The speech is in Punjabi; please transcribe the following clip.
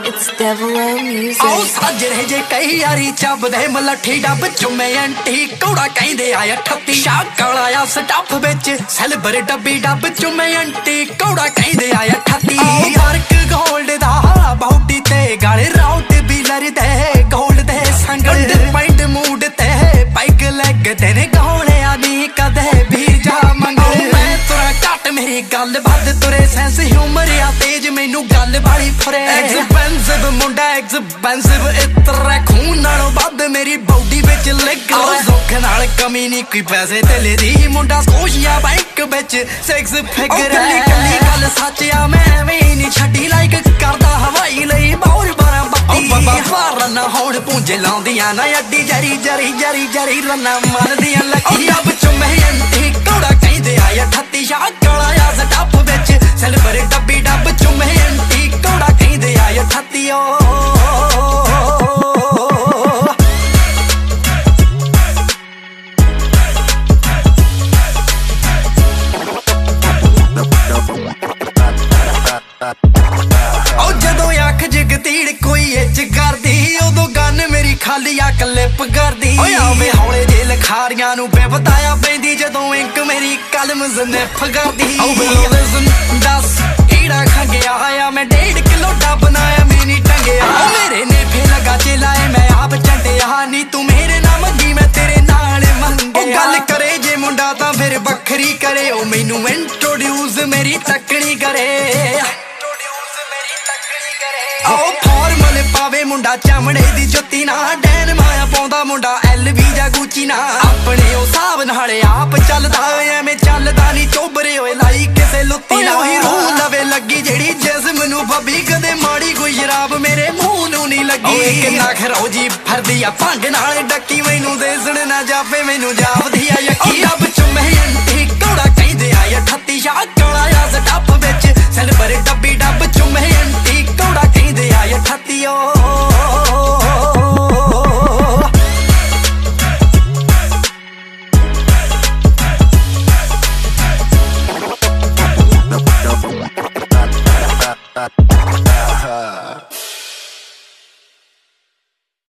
It's Devil O Music. आओ साजरे जे कई यारी ਚੱਬਦੇ ਮਲੱਠੀ ਡੱਬ ਚੁੰਮੇ ਐਂਟੀ ਕੌੜਾ ਕਹਿੰਦੇ ਆ 38 ਸ਼ਾਕਲ ਆਇਆ ਸਟੱਫ ਵਿੱਚ ਸਿਲਵਰ ਡੱਬੀ ਡੱਬ ਚੁੰਮੇ ਐਂਟੀ ਕੌੜਾ ਕਹਿੰਦੇ ਆ 38 ਵਰਕ ਗੋਲਡ ਦਾ ਬਾਉਟੀ ਤੇ ਗਾਲੇ ਰਾਊਟ ਵੀ ਲਰਦੇ ਗੋਲਡ ਦੇ ਸੰਗਲ ਪੁਆਇੰਟ ਮੂਡ ਤੇ ਪਾਈਕ ਲੱਗ ਤੇ ਨੇ ਗੋਲਿਆ ਨਹੀਂ ਕਦੇ ਵੀ ਜਾ ਮੰਗੋ ਮੈਂ ਤੁਰਾ ਘੱਟ ਮੇਰੀ ਗੱਲ ਵੱਧ ਤੁਰੇ ਸੈਂਸ ਹਿਊਮਰ ਆ ਤੇਜ ਮੈਨੂੰ ਗੱਲ ਵਾਲੀ ਫਰੇ ਐਕਸਪੈਂਸਿਵ ਮੁੰਡਾ ਐਕਸਪੈਂਸਿਵ ਇਤਰਾ ਖੂਨ ਨਾਲੋਂ ਵੱਧ ਮੇਰੀ ਬੌਡੀ ਵਿੱਚ ਲਿਗ ਸੁੱਖ ਨਾਲ ਕਮੀ ਨਹੀਂ ਕੋਈ ਪੈਸੇ ਤੇ ਦੀ ਮੁੰਡਾ ਸਕੋਸ਼ੀਆ ਬੈਂਕ ਵਿੱਚ 6 ਫਿਗਰ ਕੱਲੀ ਕੱਲੀ ਗੱਲ ਸੱਚ ਆ ਮੈਂ ਵੀ ਨਹੀਂ ਛੱਡੀ ਲਾਈਕ ਕਰਦਾ ਹਵਾਈ ਲਈ ਬੌਰ 12 ਬੱਤੀ ਬਾਬਾ ਨਾ ਹੋਣ ਪੂੰਜੇ ਲਾਉਂਦੀਆਂ ਨਾ ਅੱਡੀ ਜਰੀ ਜਰੀ ਜਰੀ ਜਰੀ ਰੰਨਾ ਮੰਨਦੀਆਂ ਲੱਗੀ ਰੱਬ ਚੁੰਮੇ ਐਂਟੀ ਕੌੜਾ ਕਹਿੰਦੇ ਆ 38 ਸ਼ਾਕਲ ਆਇਆ ਸਟੱਫ ਵਿੱਚ ਸਿਲਵਰ ਡੱਬੀ ਡੱਬ ਚੁੰਮੇ ਐਂਟੀ ਕੌੜਾ ਕਹਿੰਦੇ ਆ 38 ਓ ਜਦੋਂ ਅੱਖ ਜਗਤੀੜ ਕੋਈ ਇੱਚ ਕਰਦੀ ਉਦੋਂ ਗੰਨ ਮੇਰੀ ਖਾਲੀ ਆ ਕਲਿੱਪ ਕਰਦੀ ਓਏ ਆਵੇ ਹੌਲੇ ਜੇ ਲਖਾਰੀਆਂ ਨੂੰ ਬੇਵਤਾਇਆ ਪੈਂਦੀ ਜਦੋਂ ਇੰਕ ਮੇਰੀ ਕਲਮ ਜ਼ਨਿਫ ਕਰਦੀ ਓ ਬਿਲੋ ਦੱਸ ਈੜਾ ਖੰਗਿਆ ਆ ਮੈਂ 1.5 ਕਿਲੋ ਡੱਬ ਬਣਾਇਆ ਮੈਨੀ ਟੰਗਿਆ ਓ ਮੇਰੇ ਨੇ ਫੇ ਲਗਾ ਚ ਲਾਏ ਮੈਂ ਆਪ ਚੰਟਿਆ ਨੀ ਤੂੰ ਮੇਰੇ ਨਾਲ ਮੰਗੀ ਮੈਂ ਤੇਰੇ ਨਾਲ ਮੰਗਿਆ ਓ ਗੱਲ ਕਰੇ ਜੇ ਮੁੰਡਾ ਤਾਂ ਫਿਰ ਵੱਖਰੀ ਕਰੇ ਓ ਮੈਨੂੰ ਇੰਟਰੋਡਿਊਸ ਮੇਰੀ ਤੱਕਣੀ ਕਰੇ ਆਓ ਫਾਰਮਲ ਪਾਵੇ ਮੁੰਡਾ ਚਮੜੇ ਦੀ ਜੁੱਤੀ ਨਾ ਡੈਨ ਮਾਇਆ ਪਾਉਂਦਾ ਮੁੰਡਾ ਐਲਵੀ ਜਾਂ ਗੁੱਚੀ ਨਾ ਆਪਣੇ ਉਹ ਹਿਸਾਬ ਨਾਲ ਆਪ ਚੱਲਦਾ ਐਵੇਂ ਚੱਲਦਾ ਨਹੀਂ ਚੋਬਰੇ ਹੋਏ ਲਾਈ ਕਿਸੇ ਲੁੱਤੀ ਨਾ ਉਹੀ ਰੂਹ ਲਵੇ ਲੱਗੀ ਜਿਹੜੀ ਜਿਸਮ ਨੂੰ ਫੱਬੀ ਕਦੇ ਮਾੜੀ ਕੋਈ ਸ਼ਰਾਬ ਮੇਰੇ ਮੂੰਹ ਨੂੰ ਨਹੀਂ ਲੱਗੀ ਕਿੰਨਾ ਖਰੋਜੀ ਫਰਦੀ ਆ ਭੰਗ ਨਾਲ ਡੱਕੀ ਮੈਨੂੰ ਦੇਸਣ ਨਾ ਜਾਪੇ ਮੈਨੂੰ ਜਾਪਦੀ ਆ ਯਕੀ ਰੱਬ ਚੁੰਮੇ